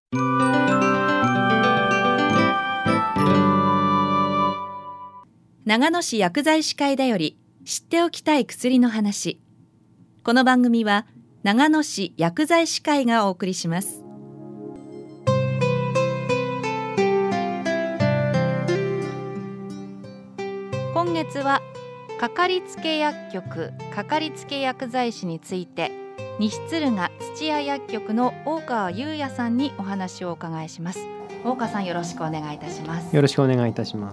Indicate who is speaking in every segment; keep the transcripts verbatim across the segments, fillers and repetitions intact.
Speaker 1: 長野市薬剤師会だより知っておきたい薬の話。この番組は長野市薬剤師会がお送りします。今月はかかりつけ薬局かかりつけ薬剤師について、西敦賀土屋薬局の大川優也さんにお話をお伺いします。大川さん、よろしくお願いいたします。
Speaker 2: よろしくお願いいたします。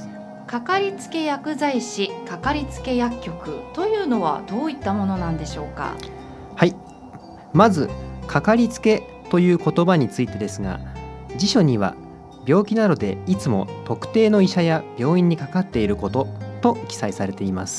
Speaker 1: かかりつけ薬剤師かかりつけ薬局というのはどういったものなんでしょうか。
Speaker 2: はい、まずかかりつけという言葉についてですが、辞書には病気などでいつも特定の医者や病院にかかっていることと記載されています。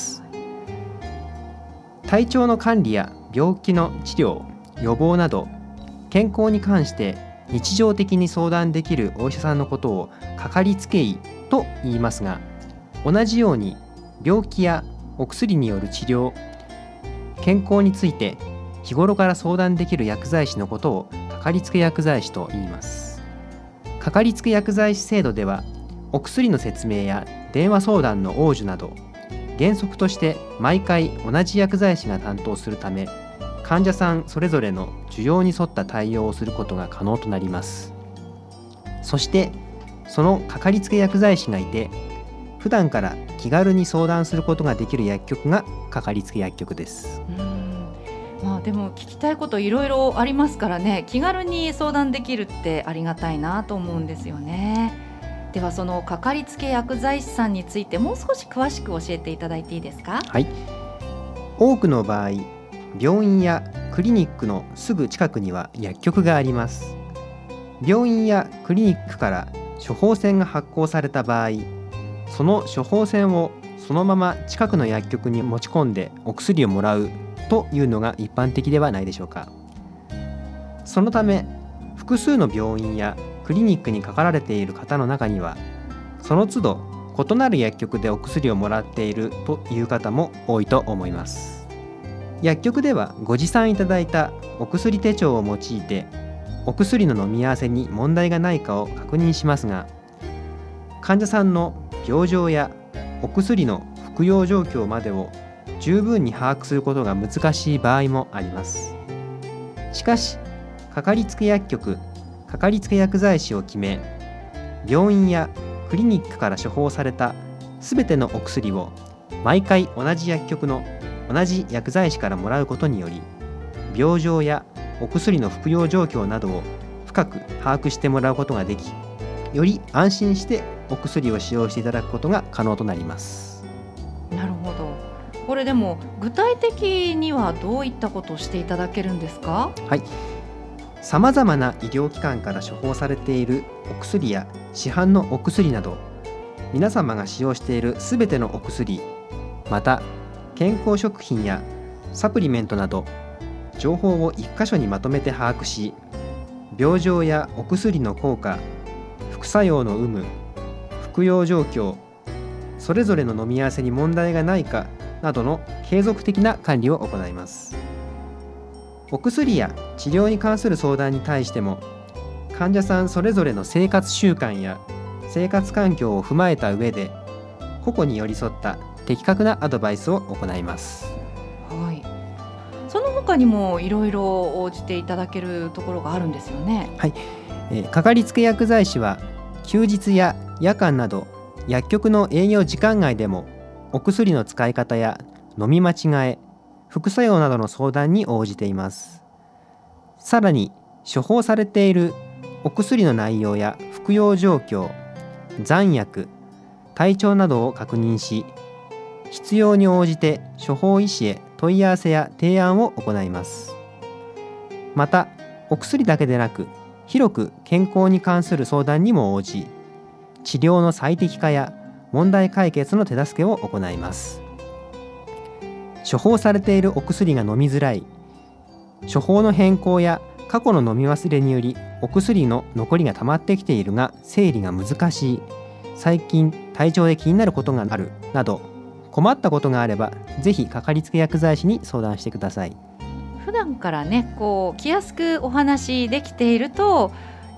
Speaker 2: 体調の管理や病気の治療、予防など健康に関して日常的に相談できるお医者さんのことをかかりつけ医と言いますが、同じように病気やお薬による治療、健康について日頃から相談できる薬剤師のことをかかりつけ薬剤師と言います。かかりつけ薬剤師制度では、お薬の説明や電話相談の応受など、原則として毎回同じ薬剤師が担当するため、患者さんそれぞれの需要に沿った対応をすることが可能となります。そしてそのかかりつけ薬剤師がいて、普段から気軽に相談することができる薬局がかかりつけ薬局です。
Speaker 1: うーん、まあ、でも聞きたいこといろいろありますからね、気軽に相談できるってありがたいなと思うんですよね。ではそのかかりつけ薬剤師さんについてもう少し詳しく教えていただいていいですか。
Speaker 2: はい、多くの場合、病院やクリニックのすぐ近くには薬局があります。病院やクリニックから処方箋が発行された場合、その処方箋をそのまま近くの薬局に持ち込んでお薬をもらうというのが一般的ではないでしょうか。そのため、複数の病院やクリニックにかかられている方の中には、その都度異なる薬局でお薬をもらっているという方も多いと思います。薬局ではご持参いただいたお薬手帳を用いて、お薬の飲み合わせに問題がないかを確認しますが、患者さんの病状やお薬の服用状況までを十分に把握することが難しい場合もあります。しかし、かかりつけ薬局かかりつけ薬剤師を決め、病院やクリニックから処方されたすべてのお薬を毎回同じ薬局の同じ薬剤師からもらうことにより、病状やお薬の服用状況などを深く把握してもらうことができ、より安心してお薬を使用していただくことが可能となります。
Speaker 1: なるほど。これでも具体的にはどういったことをしていただけるんですか。
Speaker 2: はい、さまざまな医療機関から処方されているお薬や市販のお薬など、皆様が使用しているすべてのお薬、また健康食品やサプリメントなど情報を一箇所にまとめて把握し、病状やお薬の効果、副作用の有無、服用状況、それぞれの飲み合わせに問題がないかなどの継続的な管理を行います。お薬や治療に関する相談に対しても、患者さんそれぞれの生活習慣や生活環境を踏まえた上で、個々に寄り添った的確なアドバイスを行います。
Speaker 1: はい、その他にもいろいろ応じていただけるところがあるんですよね。
Speaker 2: はい、えー、かかりつけ薬剤師は休日や夜間など薬局の営業時間外でもお薬の使い方や飲み間違え、副作用などの相談に応じています。さらに処方されているお薬の内容や服用状況、残薬、体調などを確認し、必要に応じて処方医師へ問い合わせや提案を行います。また、お薬だけでなく広く健康に関する相談にも応じ、治療の最適化や問題解決の手助けを行います。処方されているお薬が飲みづらい、処方の変更や過去の飲み忘れによりお薬の残りが溜まってきているが整理が難しい、最近体調で気になることがあるなど、困ったことがあればぜひかかりつけ薬剤師に相談してください。
Speaker 1: 普段からね、こう気安くお話できていると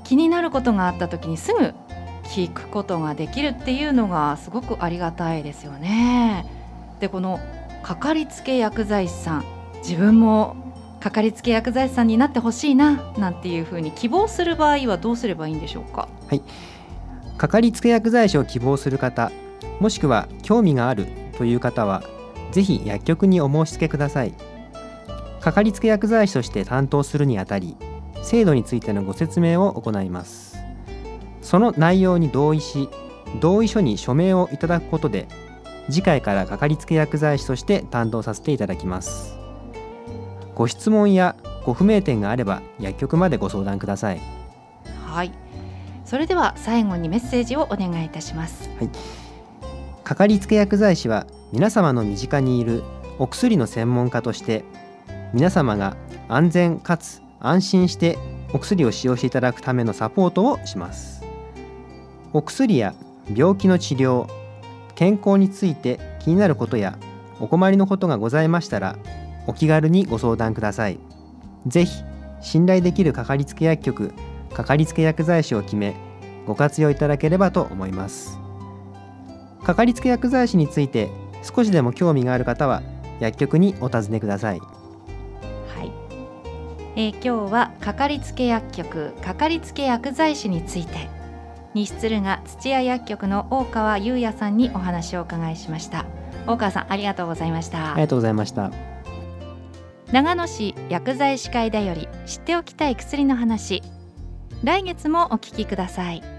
Speaker 1: 気になることがあった時にすぐ聞くことができるっていうのがすごくありがたいですよね。でこのかかりつけ薬剤師さん、自分もかかりつけ薬剤師さんになってほしいななんていうふうに希望する場合はどうすればいいんでしょうか。
Speaker 2: はい、かかりつけ薬剤師を希望する方、もしくは興味があるという方はぜひ薬局にお申し付けください。かかりつけ薬剤師として担当するにあたり、制度についてのご説明を行います。その内容に同意し、同意書に署名をいただくことで、次回からかかりつけ薬剤師として担当させていただきます。ご質問やご不明点があれば薬局までご相談ください。
Speaker 1: はい、それでは最後にメッセージをお願いいたします。
Speaker 2: はい、かかりつけ薬剤師は皆様の身近にいるお薬の専門家として、皆様が安全かつ安心してお薬を使用していただくためのサポートをします。お薬や病気の治療、健康について気になることやお困りのことがございましたら、お気軽にご相談ください。ぜひ信頼できるかかりつけ薬局、かかりつけ薬剤師を決め、ご活用いただければと思います。かかりつけ薬剤師について少しでも興味がある方は薬局にお尋ねください。
Speaker 1: はい、えー、今日はかかりつけ薬局、かかりつけ薬剤師について、西敦賀土屋薬局の大川裕也さんにお話をお伺いしました。大川さん、ありがとうございました。
Speaker 2: ありがとうございました。
Speaker 1: 長野市薬剤師会だより知っておきたい薬の話、来月もお聞きください。